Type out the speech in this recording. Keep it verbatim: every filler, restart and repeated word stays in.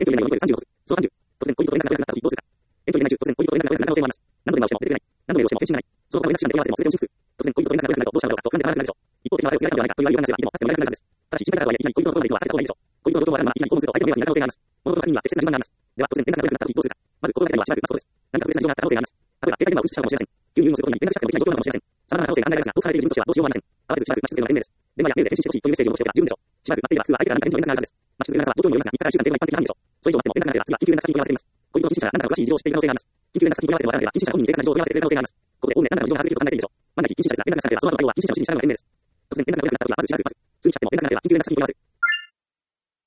エントリー内容さんじゅう号数、総さんじゅう。突然、恋人と連絡が取れなくなった時どうするか。エントリー内中、突然、恋人と連絡が取れなくなった可能性もあります。何度でも押しても出てくれない。何度メールをしても返信がない。その他の連絡手段で電話しても全てを進出。突然、恋人と連絡が取れなくなるとどうしたらいいのかと不安でたまらなくなるでしょう。一方的な話を告げられたのではないかという悪い予感がすれば、今もなくても言われなくなるはずです。ただし、心配だからはいきなり恋人のところまで行くのは避けた方がいいでしょう。恋人のことを笑うのはいきなり興奮すると相手の迷惑になる可能性があります。物事の確認には適切な順番があります。では、突然連絡が取れなくなった時どうするか。まず心がけるにはしばらく待つことです。何か特別な事情があった可能性があります。例えば、携帯電話を紛失したかもしれません。急に入門することに連絡したくてもできない状況なのかもしれません。様々な可能性が考えられますが、どうされている自分としてはどうしようもありません。慌てずしばらく待ち続けるのが賢明です。電話やメールで返信してほしいというメッセージを残しておけば十分でしょう。しばらく待っていれば普通は相手から何か返事の連絡があるはずです。待ち続ける長さは状況にもよりますが、みっかからいっしゅうかん程度が一般的な範囲でしょう。それ以上待っても連絡がなければ次は緊急連絡先に問い合わせています。恋人の近親者が何らか詳しい事情を知っている可能性があります。緊急連絡先に問い合わせてもわからなければ、近親者本人に正確な事情を問い合わせてくれる可能性があります。ここで、おおむね何らかの事情が把握できると考えていいでしょう。万が一近親者ですが連絡がなければ、その後の対応は近親者の指示に従うのが賢明です。突然連絡が取れなくなった時は、まずしばらく待つ。通知しても連絡がなければ緊急連絡先に問い合わせる。